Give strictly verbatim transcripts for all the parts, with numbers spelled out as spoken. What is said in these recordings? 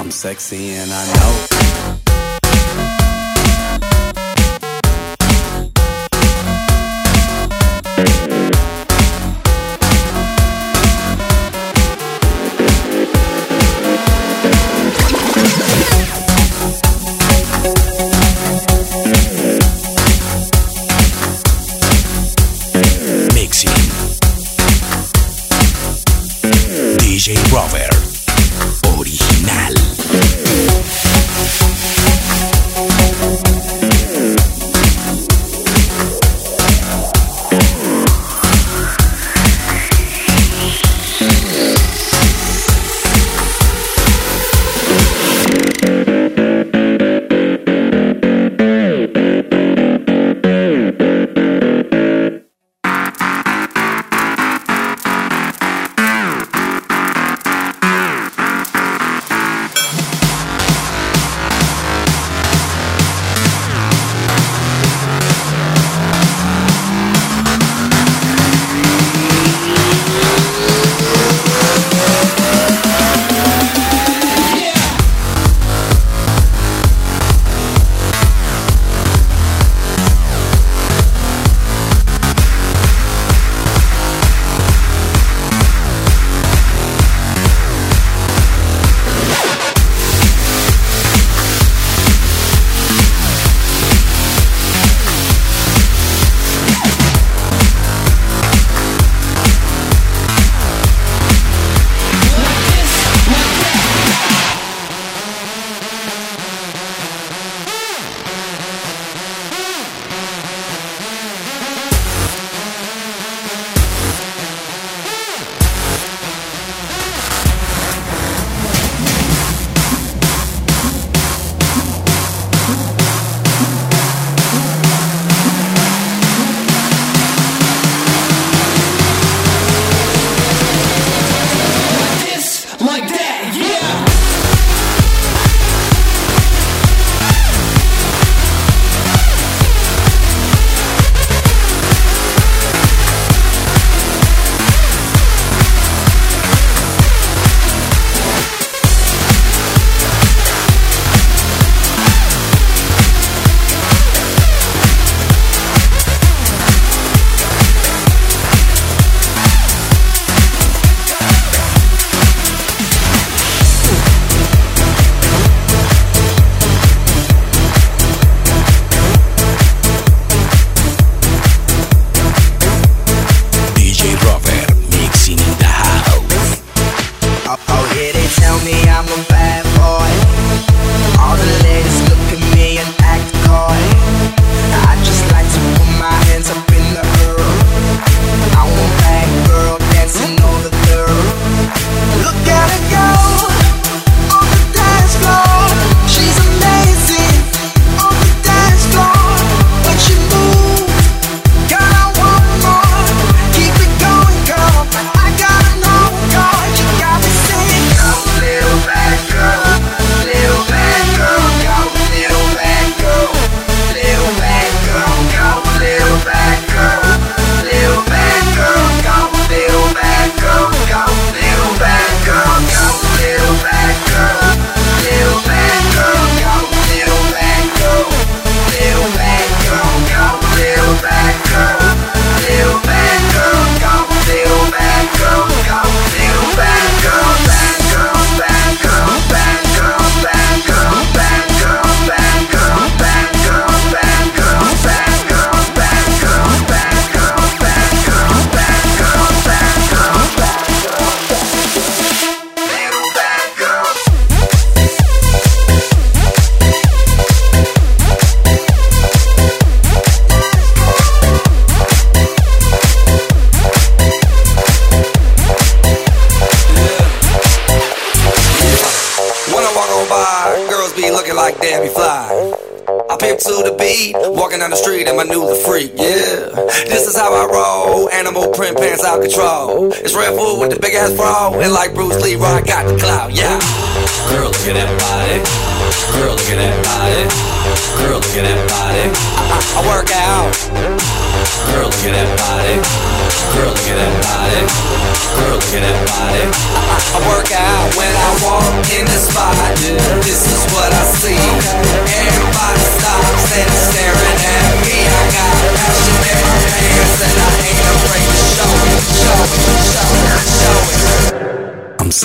I'm sexy and I know. D J Rover original. like Debbie Fly. I pimp to the beat, walking down the street and my new the freak, yeah. This is how I roll, animal print pants out control. It's Red Food with the big ass bra, and like Bruce Lee, I got the clout, yeah. Girl, look at that body. Girl, look at that body. Girl, look at that body. I, I, I work out. Girl, look at that body. Girl, look at that body. Girl, look at that body. I, I, I work out when I walk in the spot, yeah.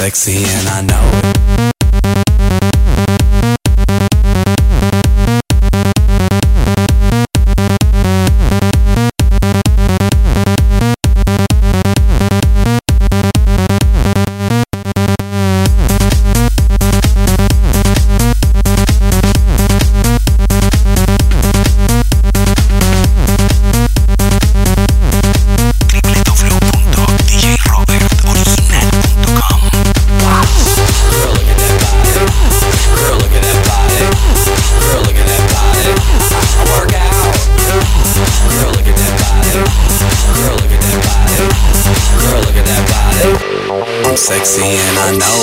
sexy and I know it. Sexy and I know